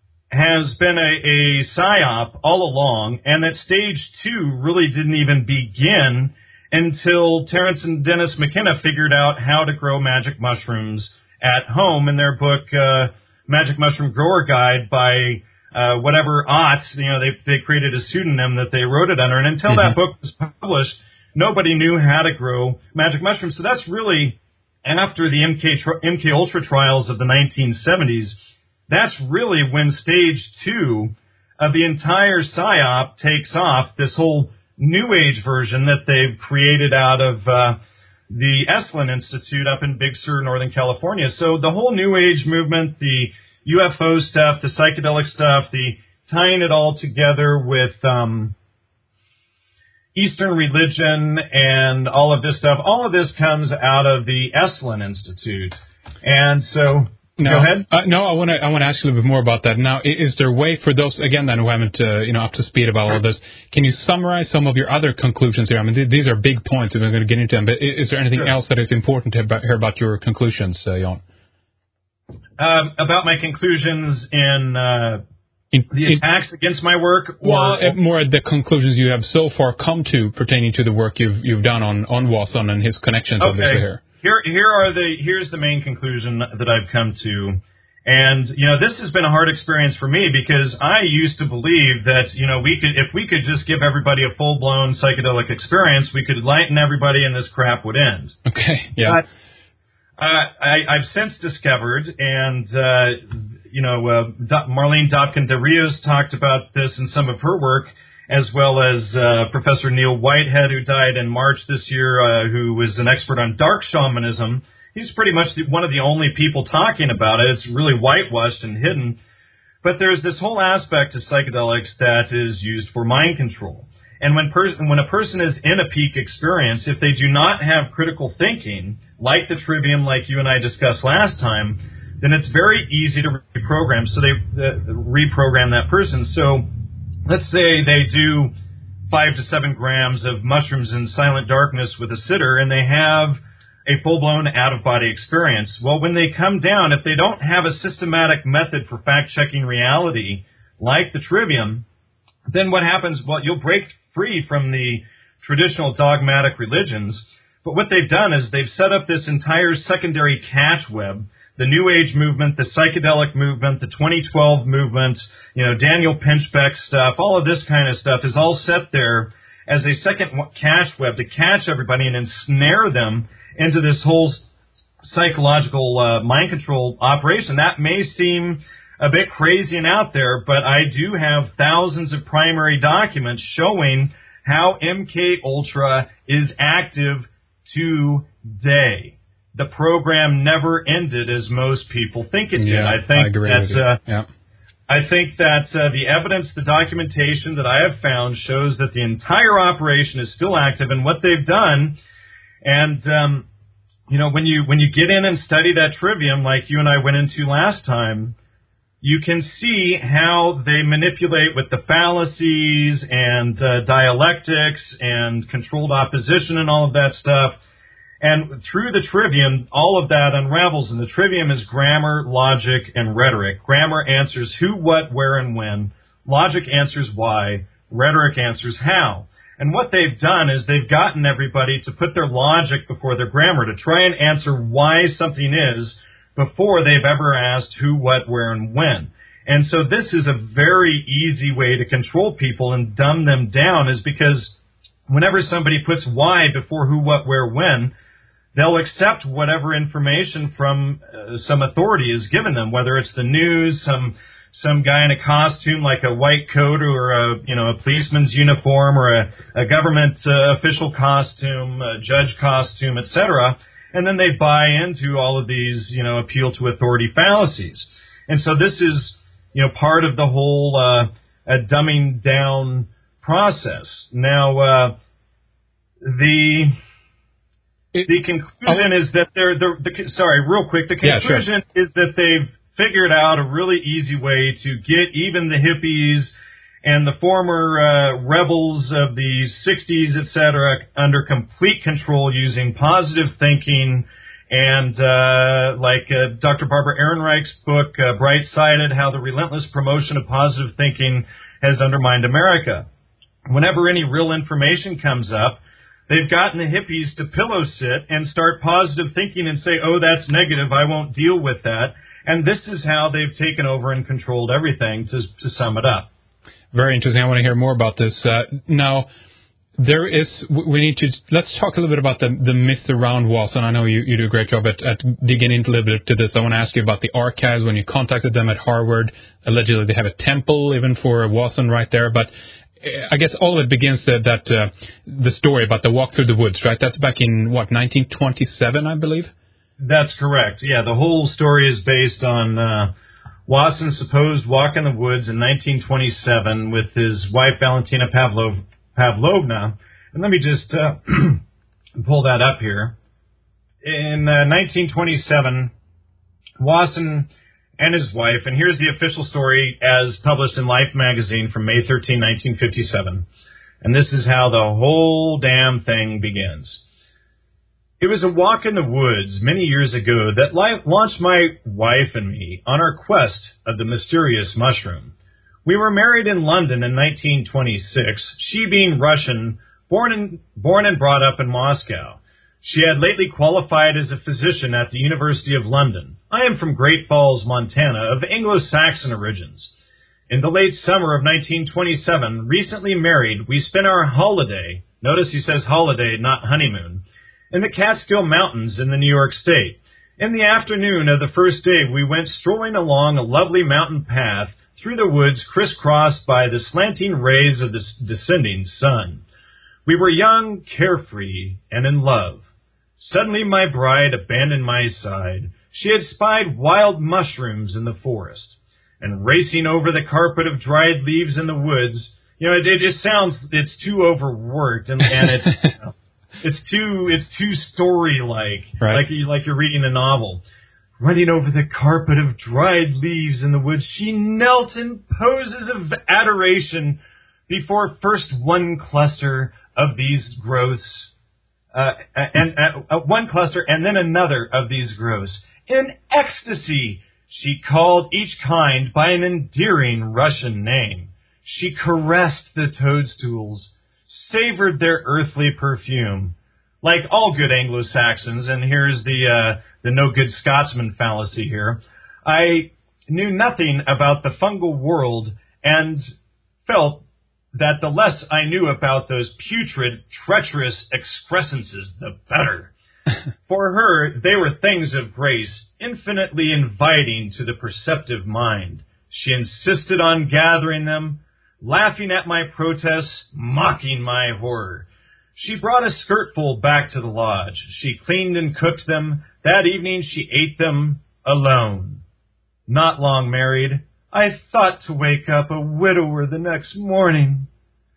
has been a, a psyop all along, and that stage two really didn't even begin until Terence and Dennis McKenna figured out how to grow magic mushrooms at home in their book, uh, Magic Mushroom Grower Guide by uh, whatever Ott. You know, they they created a pseudonym that they wrote it under, and until mm-hmm. that book was published, nobody knew how to grow magic mushrooms. So that's really after the M K M K Ultra trials of the nineteen seventies. That's really when stage two of the entire PSYOP takes off. This whole New Age version that they've created out of uh, the Esalen Institute up in Big Sur, Northern California. So the whole New Age movement, the U F O stuff, the psychedelic stuff, the tying it all together with um, Eastern religion and all of this stuff, all of this comes out of the Esalen Institute. And so... No, Go ahead. Uh, no, I want to I want to ask you a little bit more about that. Now, is there a way for those again then who haven't uh, you know up to speed about all of this? Can you summarize some of your other conclusions here? I mean, th- these are big points, and we're going to get into them. But is there anything sure. else that is important to hear about your conclusions, uh, Jan? Um, about my conclusions in, uh, in the in, attacks against my work, or well, uh, more the conclusions you have so far come to pertaining to the work you've you've done on on Wasson and his connections okay. obviously here. Here, here are the here's the main conclusion that I've come to, and you know this has been a hard experience for me because I used to believe that you know we could if we could just give everybody a full blown psychedelic experience, we could enlighten everybody and this crap would end. Okay, yeah. But, uh, I, I've since discovered, and uh, you know uh, Marlene Dobkin de Rios talked about this in some of her work, as well as uh, Professor Neil Whitehead, who died in March this year, uh, who was an expert on dark shamanism. He's pretty much the, one of the only people talking about it. It's really whitewashed and hidden. But there's this whole aspect to psychedelics that is used for mind control. And when, pers- when a person is in a peak experience, if they do not have critical thinking, like the trivium, like you and I discussed last time, then it's very easy to reprogram. So they uh, reprogram that person. So let's say they do five to seven grams of mushrooms in silent darkness with a sitter, and they have a full-blown out-of-body experience. Well, when they come down, if they don't have a systematic method for fact-checking reality, like the trivium, then what happens? Well, you'll break free from the traditional dogmatic religions, but what they've done is they've set up this entire secondary catch web. The New Age movement, the psychedelic movement, the twenty twelve movement, you know, Daniel Pinchbeck stuff, all of this kind of stuff is all set there as a second catch web to catch everybody and ensnare them into this whole psychological uh, mind control operation. That may seem a bit crazy and out there, but I do have thousands of primary documents showing how M K Ultra is active today. The program never ended as most people think it did. Yeah, I think I agree that with you. uh, yeah. I think that uh, the evidence, the documentation that I have found shows that the entire operation is still active, and what they've done. And um, you know, when you when you get in and study that trivium, like you and I went into last time, you can see how they manipulate with the fallacies and uh, dialectics and controlled opposition and all of that stuff. And through the trivium, all of that unravels. And the trivium is grammar, logic, and rhetoric. Grammar answers who, what, where, and when. Logic answers why. Rhetoric answers how. And what they've done is they've gotten everybody to put their logic before their grammar, to try and answer why something is before they've ever asked who, what, where, and when. And so this is a very easy way to control people and dumb them down, is because whenever somebody puts why before who, what, where, when, they'll accept whatever information from uh, some authority is given them, whether it's the news, some some guy in a costume like a white coat or a you know a policeman's uniform or a, a government uh, official costume, a judge costume, et cetera. And then they buy into all of these you know appeal to authority fallacies. And so this is you know part of the whole uh, a dumbing down process. Now uh, the It, the conclusion oh, is that they're, they're the, sorry, real quick, the conclusion yeah, sure. is that they've figured out a really easy way to get even the hippies and the former uh, rebels of the sixties, et cetera, under complete control using positive thinking and uh, like uh, Doctor Barbara Ehrenreich's book, uh, Bright-Sided, How the Relentless Promotion of Positive Thinking Has Undermined America. Whenever any real information comes up, they've gotten the hippies to pillow sit and start positive thinking and say, oh, that's negative, I won't deal with that. And this is how they've taken over and controlled everything, to, to sum it up. Very interesting. I want to hear more about this. Uh, now, there is, we need to, let's talk a little bit about the, the myth around Wasson. I know you, you do a great job at, at digging into a little bit to this. I want to ask you about the archives. When you contacted them at Harvard, allegedly they have a temple even for Wasson right there. But I guess all of it begins that, that uh, the story about the walk through the woods, right? That's back in, what, nineteen twenty-seven, I believe? That's correct. Yeah, the whole story is based on uh, Wasson's supposed walk in the woods in nineteen twenty-seven with his wife, Valentina Pavlov, Pavlovna. And let me just uh, pull that up here. In uh, nineteen twenty-seven, Wasson and his wife, and here's the official story as published in Life magazine from May thirteenth, nineteen fifty-seven. And this is how the whole damn thing begins. It was a walk in the woods many years ago that launched my wife and me on our quest of the mysterious mushroom. We were married in London in nineteen twenty-six, she being Russian, born and, born and brought up in Moscow. She had lately qualified as a physician at the University of London. I am from Great Falls, Montana, of Anglo-Saxon origins. In the late summer of nineteen twenty-seven, recently married, we spent our holiday, notice he says holiday, not honeymoon, in the Catskill Mountains in the New York State. In the afternoon of the first day, we went strolling along a lovely mountain path through the woods crisscrossed by the slanting rays of the descending sun. We were young, carefree, and in love. Suddenly my bride abandoned my side. She had spied wild mushrooms in the forest, and racing over the carpet of dried leaves in the woods, you know, it, it just sounds, it's too overworked, and, and it's... It's too it's too story-like, right. like, you, like you're reading a novel. Running over the carpet of dried leaves in the woods, she knelt in poses of adoration before first one cluster of these growths, uh, and uh, one cluster and then another of these growths. In ecstasy, she called each kind by an endearing Russian name. She caressed the toadstools, savored their earthly perfume. Like all good Anglo-Saxons, and here's the uh, the no-good Scotsman fallacy here, I knew nothing about the fungal world and felt that the less I knew about those putrid, treacherous excrescences, the better. For her, they were things of grace, infinitely inviting to the perceptive mind. She insisted on gathering them, laughing at my protests, mocking my horror. She brought a skirtful back to the lodge. She cleaned and cooked them. That evening she ate them alone. Not long married, I thought to wake up a widower the next morning.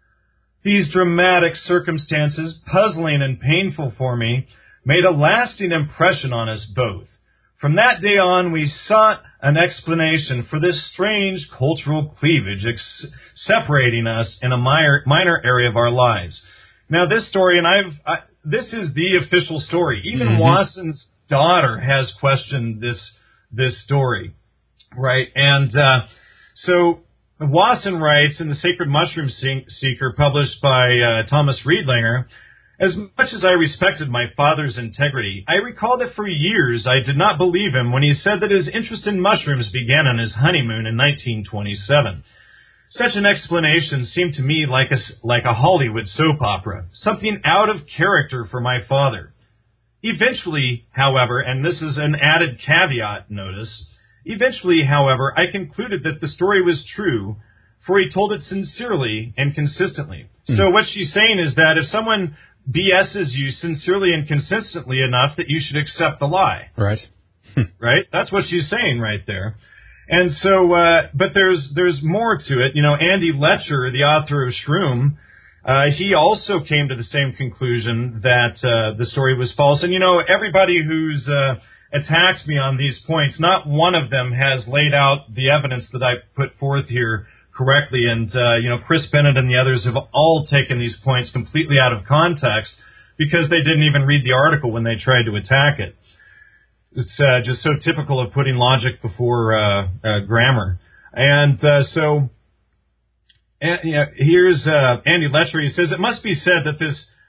These dramatic circumstances, puzzling and painful for me, made a lasting impression on us both. From that day on, we sought an explanation for this strange cultural cleavage ex- separating us in a minor, minor area of our lives. Now, this story, and I've I, this is the official story. Even mm-hmm. Wasson's daughter has questioned this this story, right? And uh, so Wasson writes in The Sacred Mushroom Seeker, published by uh, Thomas Riedlinger, as much as I respected my father's integrity, I recall that for years I did not believe him when he said that his interest in mushrooms began on his honeymoon in nineteen twenty-seven. Such an explanation seemed to me like a, like a Hollywood soap opera, something out of character for my father. Eventually, however, and this is an added caveat, notice, eventually, however, I concluded that the story was true, for he told it sincerely and consistently. Mm. So what she's saying is that if someone BS's you sincerely and consistently enough, that you should accept the lie. Right. Right? That's what she's saying right there. And so, uh, but there's there's more to it. You know, Andy Letcher, the author of Shroom, uh, he also came to the same conclusion that uh, the story was false. And, you know, everybody who's uh, attacked me on these points, not one of them has laid out the evidence that I put forth here correctly. And, uh, you know, Chris Bennett and the others have all taken these points completely out of context because they didn't even read the article when they tried to attack it. It's uh, just so typical of putting logic before uh, uh, grammar. And uh, so and, you know, here's uh, Andy Letcher. He says, it must be said that this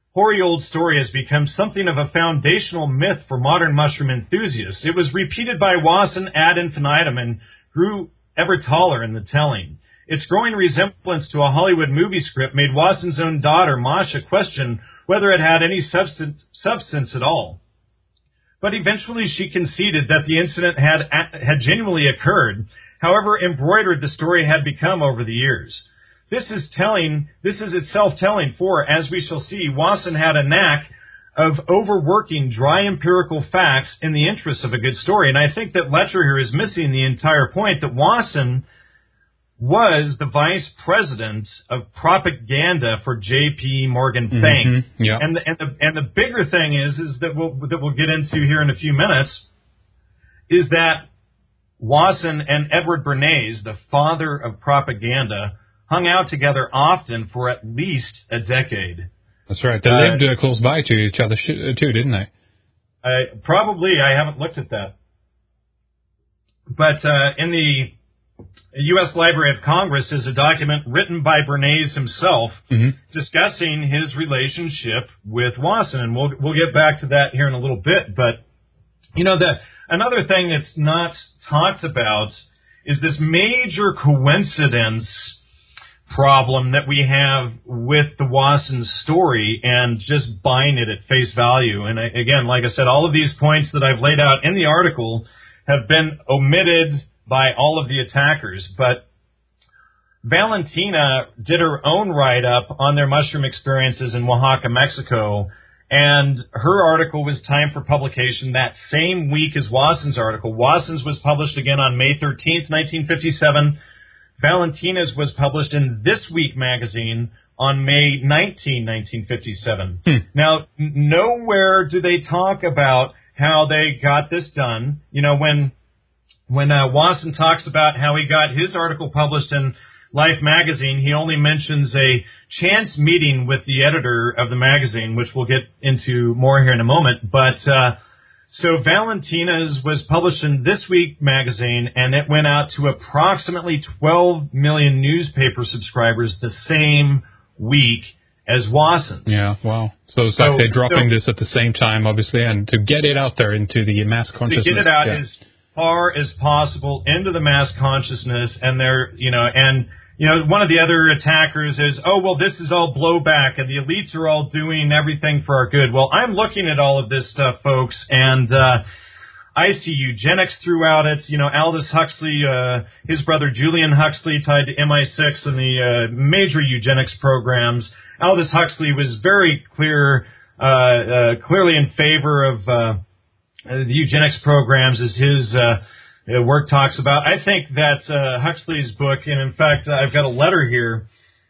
hoary old story has become something of a foundational myth for modern mushroom enthusiasts. It was repeated by Wasson ad infinitum and grew ever taller in the telling. Its growing resemblance to a Hollywood movie script made Wasson's own daughter, Masha, question whether it had any substance, substance at all. But eventually she conceded that the incident had, had genuinely occurred, however embroidered the story had become over the years. This is telling, this is itself telling, for, as we shall see, Wasson had a knack of overworking dry empirical facts in the interest of a good story. And I think that Letcher here is missing the entire point that Wasson was the vice president of propaganda for J P Morgan Bank. Mm-hmm, yeah. And the, and the and the bigger thing is is that we'll that we'll get into here in a few minutes is that Wasson and Edward Bernays, the father of propaganda, hung out together often for at least a decade. That's right. They uh, lived uh, close by to each other too, didn't they? Uh, probably. I haven't looked at that. But uh, in the U S Library of Congress is a document written by Bernays himself mm-hmm. discussing his relationship with Wasson, and we'll we'll get back to that here in a little bit. But you know, the another thing that's not talked about is this major coincidence problem that we have with the Wasson story and just buying it at face value. And I, again, like I said, all of these points that I've laid out in the article have been omitted by all of the attackers, but Valentina did her own write-up on their mushroom experiences in Oaxaca, Mexico, and her article was timed for publication that same week as Wasson's article. Wasson's was published again on May thirteenth, nineteen fifty-seven. Valentina's was published in This Week magazine on May nineteenth, nineteen fifty-seven. Hmm. Now, n- nowhere do they talk about how they got this done. You know, when... When uh, Wasson talks about how he got his article published in Life magazine, he only mentions a chance meeting with the editor of the magazine, which we'll get into more here in a moment. But uh, so Valentina's was published in This Week magazine, and it went out to approximately twelve million newspaper subscribers the same week as Wasson's. Yeah, wow. So it's so, like they're dropping so, this at the same time, obviously, and to get it out there into the mass consciousness. To get it out yeah. is far as possible into the mass consciousness, and they're, you know, and, you know, one of the other attackers is, oh, well, this is all blowback, and the elites are all doing everything for our good. Well, I'm looking at all of this stuff, folks, and uh, I see eugenics throughout it. You know, Aldous Huxley, uh, his brother Julian Huxley, tied to M I six and the uh, major eugenics programs. Aldous Huxley was very clear, uh, uh, clearly in favor of uh, the eugenics programs, as his uh, work talks about. I think that uh, Huxley's book, and in fact, I've got a letter here.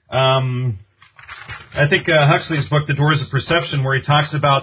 Um, I think uh, Huxley's book, The Doors of Perception, where he talks about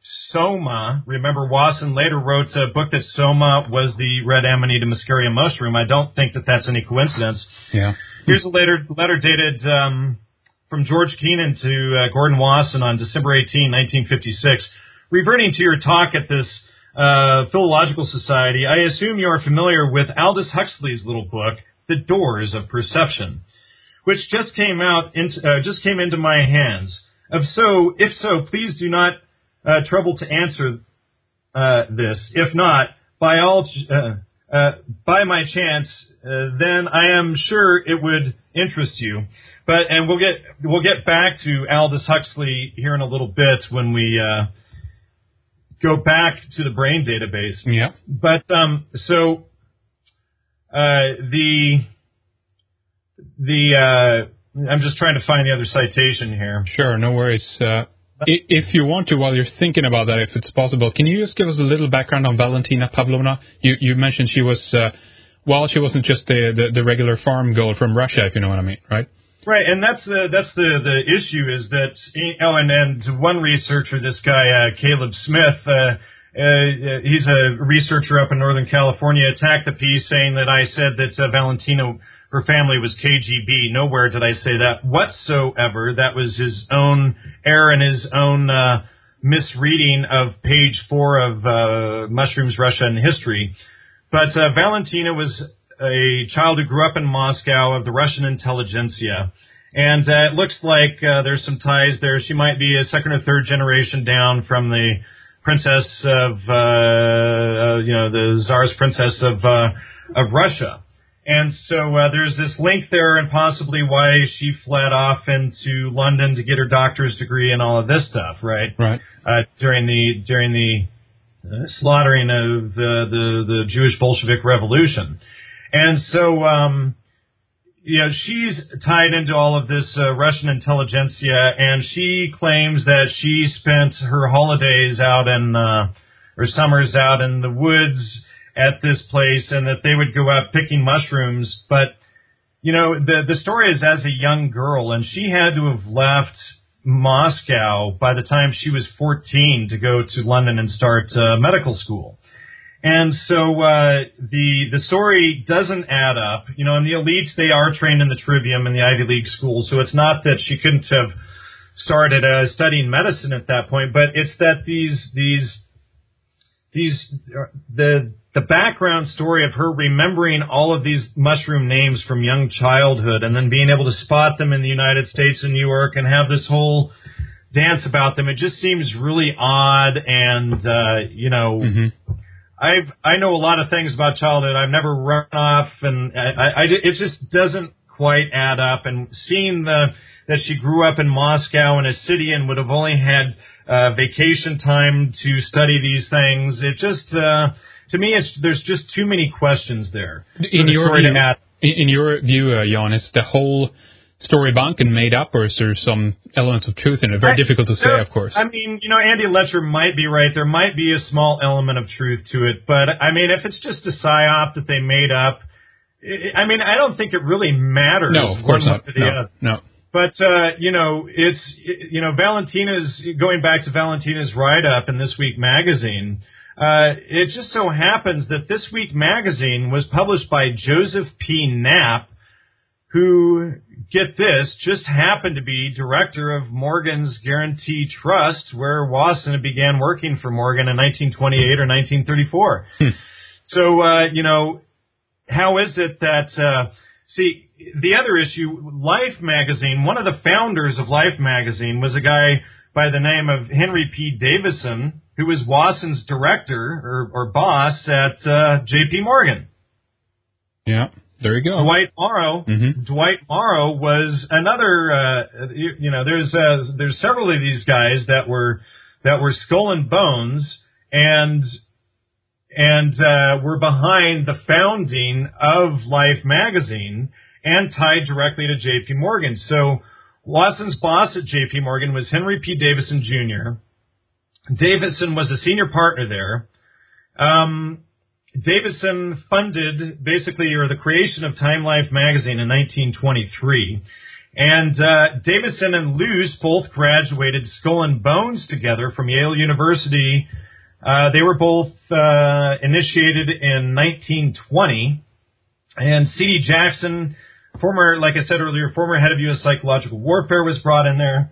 Soma. Remember, Wasson later wrote a book that Soma was the red Amanita muscaria mushroom. I don't think that that's any coincidence. Yeah. Here's a letter, letter dated um, from George Keenan to uh, Gordon Wasson on December eighteenth, nineteen fifty-six. Reverting to your talk at this Uh, Philological Society, I assume you are familiar with Aldous Huxley's little book, The Doors of Perception, which just came out, into, uh, just came into my hands. If so, if so, please do not uh, trouble to answer uh, this. If not, by all, uh, uh, by my chance, uh, then I am sure it would interest you. But and we'll get we'll get back to Aldous Huxley here in a little bit when we. Uh, go back to the brain database. Yeah. But, um, so, uh, the, the, uh, I'm just trying to find the other citation here. Sure, no worries. Uh, if you want to, while you're thinking about that, if it's possible, can you just give us a little background on Valentina Pavlovna? You, you mentioned she was, uh, well, she wasn't just the, the, the regular farm girl from Russia, if you know what I mean, right? Right, and that's the that's the the issue is that oh, and and one researcher, this guy uh, Caleb Smith, uh, uh, he's a researcher up in Northern California, attacked the piece saying that I said that uh, Valentina, her family was K G B. Nowhere did I say that whatsoever. That was his own error and his own uh, misreading of page four of uh, Mushrooms, Russia, and History. But uh, Valentina was a child who grew up in Moscow of the Russian intelligentsia. And uh, it looks like uh, there's some ties there. She might be a second or third generation down from the princess of, uh, uh, you know, the Tsar's princess of uh, of Russia. And so uh, there's this link there, and possibly why she fled off into London to get her doctor's degree and all of this stuff, right? Right. Uh, during the during the uh, slaughtering of the, the the Jewish Bolshevik Revolution, and so um, you know she's tied into all of this uh, Russian intelligentsia, and she claims that she spent her holidays out in uh, or summers out in the woods at this place, and that they would go out picking mushrooms. But, you know, the the story is as a young girl, and she had to have left Moscow by the time she was fourteen to go to London and start uh, medical school. And so uh, the the story doesn't add up. You know, and the elites, they are trained in the Trivium and the Ivy League schools, so it's not that she couldn't have started uh, studying medicine at that point, but it's that these these these uh, the the background story of her remembering all of these mushroom names from young childhood and then being able to spot them in the United States and New York and have this whole dance about them, it just seems really odd. And, uh, you know, mm-hmm. I've, I know a lot of things about childhood. I've never run off, and I, I, it just doesn't quite add up. And seeing the, that she grew up in Moscow in a city and would have only had uh, vacation time to study these things, it just, uh, to me, it's, there's just too many questions there. In your view, in your view, uh, Jan, is the whole story bunk and made up, or is there some elements of truth in it? Very I, difficult to say, there, of course. I mean, you know, Andy Letcher might be right. There might be a small element of truth to it. But, I mean, if it's just a psyop that they made up, it, I mean, I don't think it really matters. No, of course not. No, no. But, uh, you know, it's, you know, Valentina's, going back to Valentina's write-up in This Week magazine, Uh, it just so happens that This Week magazine was published by Joseph P. Knapp, who, get this, just happened to be director of Morgan's Guarantee Trust, where Wasson began working for Morgan in nineteen twenty-eight or nineteen thirty-four. Hmm. So, uh, you know, how is it that, uh, see, the other issue, Life magazine, one of the founders of Life magazine was a guy by the name of Henry P. Davison, who was Wasson's director or, or boss at uh, J P. Morgan. Yeah, there you go. Dwight Morrow. Mm-hmm. Dwight Morrow was another. Uh, you, you know, there's uh, there's several of these guys that were that were Skull and Bones and and uh, were behind the founding of Life magazine and tied directly to J P. Morgan. So Wasson's boss at J P. Morgan was Henry P. Davison Junior Davison was a senior partner there. Um, Davison funded basically or the creation of Time Life magazine in nineteen twenty-three. And uh, Davison and Luce both graduated Skull and Bones together from Yale University. Uh, they were both uh, initiated in nineteen twenty. And C D Jackson, former, like I said earlier, former head of U S Psychological Warfare, was brought in there.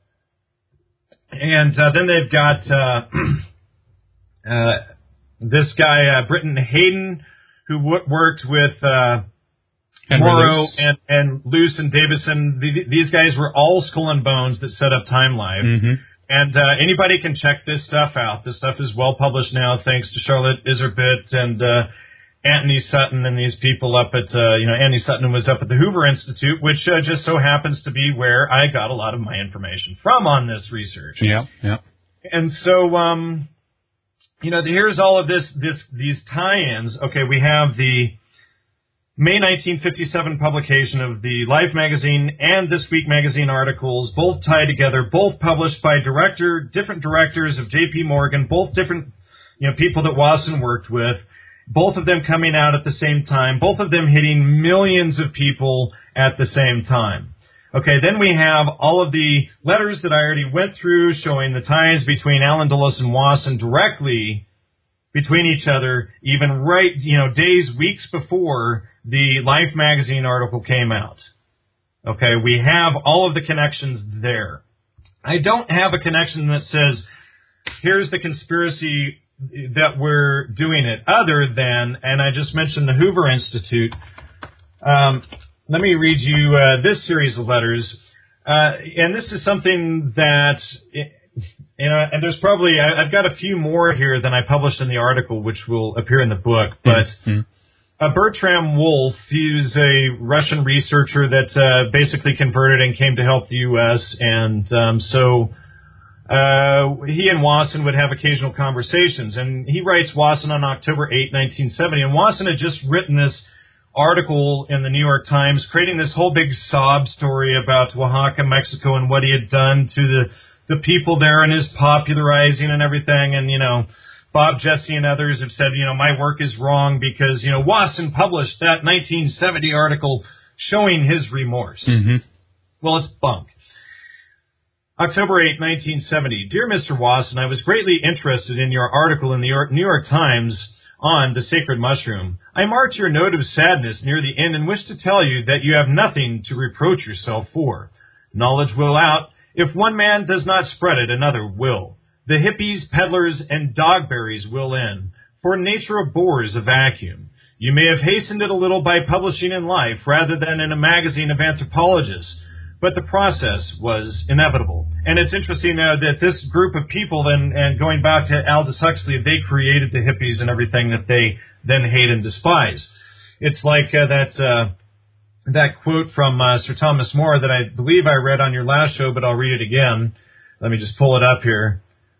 And uh, then they've got uh, uh, this guy, uh, Britton Hayden, who w- worked with uh, Morrow and, and Luce and Davison. The, these guys were all Skull and Bones that set up Time Life. Mm-hmm. And uh, anybody can check this stuff out. This stuff is well published now, thanks to Charlotte Iserbyt and uh, Anthony Sutton and these people up at, uh, you know, Anthony Sutton was up at the Hoover Institute, which uh, just so happens to be where I got a lot of my information from on this research. Yeah, yeah. And so, um, you know, here's all of this, this, these tie-ins. Okay, we have the May nineteen fifty-seven publication of the Life magazine and This Week magazine articles, both tied together, both published by director, different directors of J P. Morgan, both different, you know, people that Wasson worked with. Both of them coming out at the same time, both of them hitting millions of people at the same time. Okay, then we have all of the letters that I already went through showing the ties between Allen Dulles and Wasson directly between each other, even right, you know, days, weeks before the Life magazine article came out. Okay, we have all of the connections there. I don't have a connection that says, here's the conspiracy that we're doing it, other than, and I just mentioned the Hoover Institute. Um, let me read you uh, this series of letters. Uh, and this is something that, you know, and there's probably, I, I've got a few more here than I published in the article, which will appear in the book. But mm-hmm. uh, Bertram Wolfe, he's a Russian researcher that uh, basically converted and came to help the U S And um, so uh, he and Wasson would have occasional conversations. And he writes Wasson on October eighth, nineteen seventy. And Wasson had just written this article in the New York Times, creating this whole big sob story about Oaxaca, Mexico, and what he had done to the, the people there and his popularizing and everything. And, you know, Bob Jesse and others have said, you know, my work is wrong because, you know, Wasson published that nineteen seventy article showing his remorse. Mm-hmm. Well, it's bunk. October eighth, nineteen seventy. Dear Mister Wasson, I was greatly interested in your article in the New York Times on the sacred mushroom. I marked your note of sadness near the end and wish to tell you that you have nothing to reproach yourself for. Knowledge will out. If one man does not spread it, another will. The hippies, peddlers, and dogberries will in, for nature abhors a vacuum. You may have hastened it a little by publishing in Life rather than in a magazine of anthropologists, but the process was inevitable. And it's interesting uh, that this group of people, then, and going back to Aldous Huxley, they created the hippies and everything that they then hate and despise. It's like uh, that uh, that quote from uh, Sir Thomas More that I believe I read on your last show, but I'll read it again. Let me just pull it up here.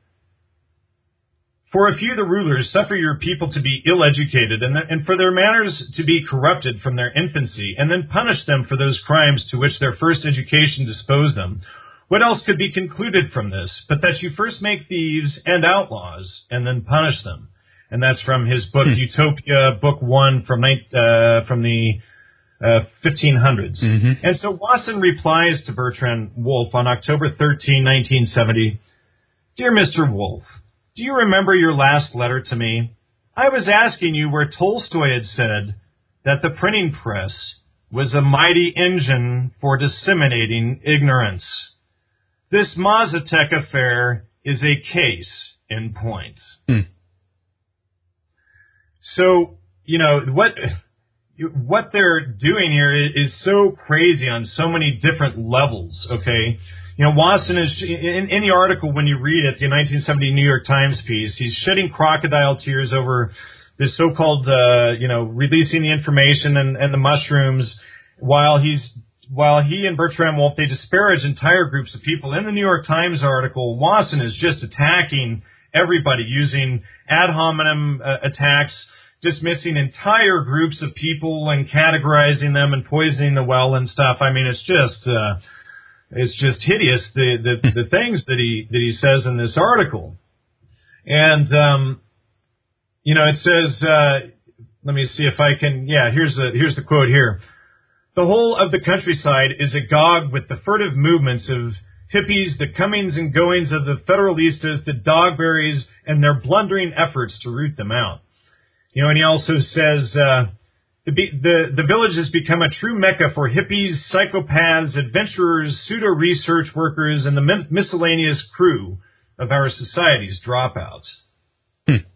For a few the rulers suffer your people to be ill-educated and, th- and for their manners to be corrupted from their infancy, and then punish them for those crimes to which their first education disposed them. What else could be concluded from this, but that you first make thieves and outlaws, and then punish them? And that's from his book, hmm. Utopia, Book One, from uh, from the uh, fifteen hundreds. Mm-hmm. And so Wasson replies to Bertram Wolfe on October thirteenth, nineteen seventy, Dear Mister Wolfe, do you remember your last letter to me? I was asking you where Tolstoy had said that the printing press was a mighty engine for disseminating ignorance. This Mazatec affair is a case in point. Hmm. So, you know, what what they're doing here is so crazy on so many different levels, okay? You know, Wasson is, in, in the article, when you read it, the nineteen seventy New York Times piece, he's shedding crocodile tears over this so-called, uh, you know, releasing the information and, and the mushrooms, while he's, while he and Bertram Wolfe, they disparage entire groups of people. In the New York Times article, Wasson is just attacking everybody using ad hominem uh, attacks, dismissing entire groups of people and categorizing them and poisoning the well and stuff. I mean, it's just, uh, It's just hideous, the, the, the things that he that he says in this article. And, um, you know, it says, uh, let me see if I can, yeah, here's the, here's the quote here. The whole of the countryside is agog with the furtive movements of hippies, the comings and goings of the Federalistas, the dogberries, and their blundering efforts to root them out. You know, and he also says, uh, The, the, the village has become a true mecca for hippies, psychopaths, adventurers, pseudo-research workers, and the mi- miscellaneous crew of our society's dropouts. Hmm.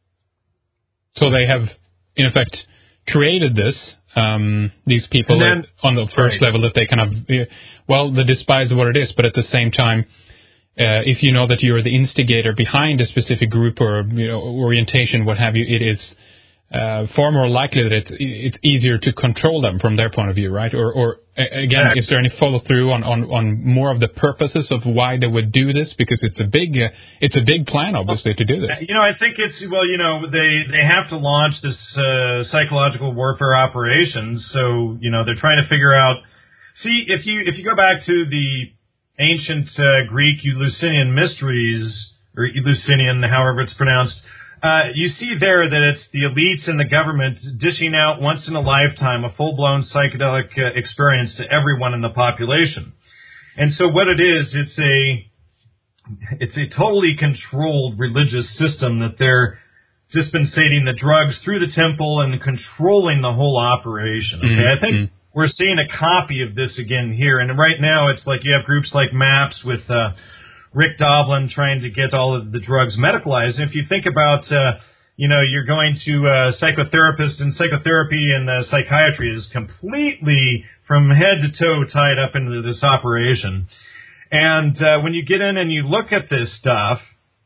So they have, in effect, created this, um, these people then, that, on the first right. level that they kind of, well, they despise what it is, but at the same time, uh, if you know that you're the instigator behind a specific group or, you know, orientation, what have you, it is Uh, far more likely that it's, it's easier to control them from their point of view, right? Or, or again, exactly. Is there any follow-through on, on, on more of the purposes of why they would do this? Because it's a big uh, it's a big plan, obviously, to do this. You know, I think it's, well, you know, they, they have to launch this uh, psychological warfare operations. So, you know, they're trying to figure out, see, if you if you go back to the ancient uh, Greek Eleusinian mysteries, or Eleusinian, however it's pronounced, Uh, you see there that it's the elites and the government dishing out once in a lifetime a full-blown psychedelic uh, experience to everyone in the population. And so what it is, it's a it's a totally controlled religious system that they're dispensating the drugs through the temple and controlling the whole operation. Okay, mm-hmm. I think we're seeing a copy of this again here. And right now it's like you have groups like MAPS with uh, Rick Doblin trying to get all of the drugs medicalized. And if you think about, uh, you know, you're going to a psychotherapist, and psychotherapy and uh, psychiatry is completely from head to toe tied up into this operation. And uh, when you get in and you look at this stuff,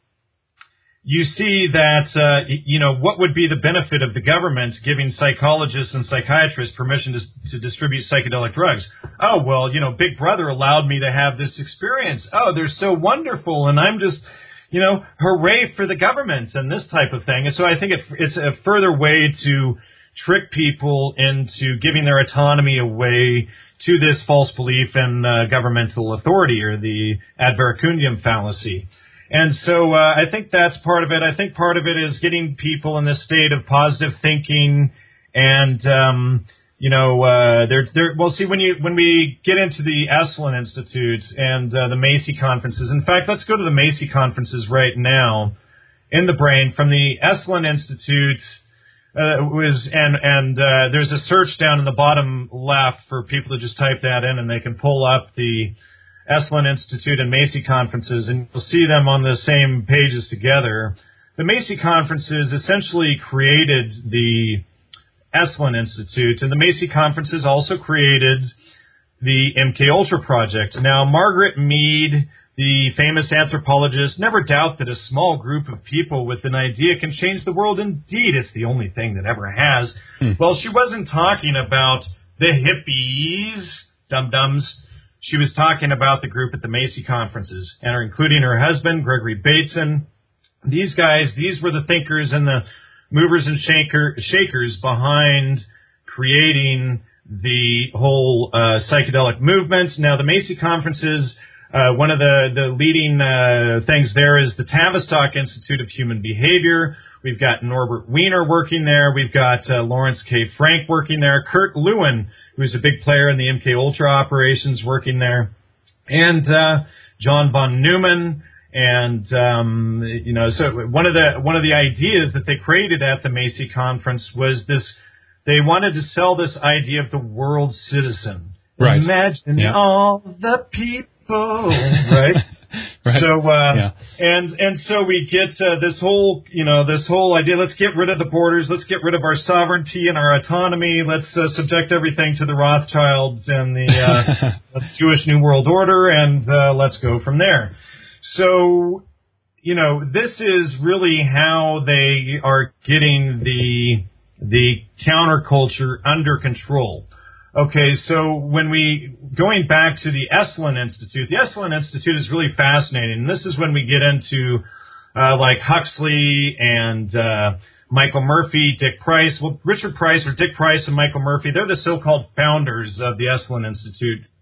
you see that, uh, you know, what would be the benefit of the government giving psychologists and psychiatrists permission to, to distribute psychedelic drugs? Oh, well, you know, Big Brother allowed me to have this experience. Oh, they're so wonderful, and I'm just, you know, hooray for the government and this type of thing. And so I think it, it's a further way to trick people into giving their autonomy away to this false belief in uh, governmental authority, or the ad verecundium fallacy. And so uh, I think that's part of it. I think part of it is getting people in this state of positive thinking, and um, you know, uh, they're, they're, well, see, when you when we get into the Esalen Institute and uh, the Macy conferences. In fact, let's go to the Macy conferences right now in the brain from the Esalen Institute. Uh, was and and uh, there's a search down in the bottom left for people to just type that in, and they can pull up the Esalen Institute and Macy conferences, and you'll see them on the same pages together. The Macy conferences essentially created the Esalen Institute, and the Macy conferences also created the M K Ultra project. Now, Margaret Mead, the famous anthropologist, never doubt that a small group of people with an idea can change the world. Indeed, it's the only thing that ever has. Hmm. Well, she wasn't talking about the hippies, dum-dums. She was talking about the group at the Macy conferences, and including her husband, Gregory Bateson. These guys, these were the thinkers and the movers and shaker, shakers behind creating the whole uh, psychedelic movement. Now, the Macy conferences, uh, one of the, the leading uh, things there is the Tavistock Institute of Human Behavior. We've got Norbert Wiener working there. We've got uh, Lawrence K. Frank working there. Kurt Lewin, who's a big player in the M K Ultra operations, working there. And uh, John von Neumann. And, um, you know, so one of the one of the ideas that they created at the Macy conference was this. They wanted to sell this idea of the world citizen. Right. Imagine yeah. all the people, right? Right. So, uh, yeah. and, and so we get, uh, this whole, you know, this whole idea, let's get rid of the borders, let's get rid of our sovereignty and our autonomy, let's, uh, subject everything to the Rothschilds and the, uh, Jewish New World Order, and, uh, let's go from there. So, you know, this is really how they are getting the, the counterculture under control. Okay, so when we, going back to the Esalen Institute, the Esalen Institute is really fascinating, and this is when we get into, uh, like Huxley and, uh, Michael Murphy, Dick Price. Well, Richard Price or Dick Price and Michael Murphy, they're the so-called founders of the Esalen Institute.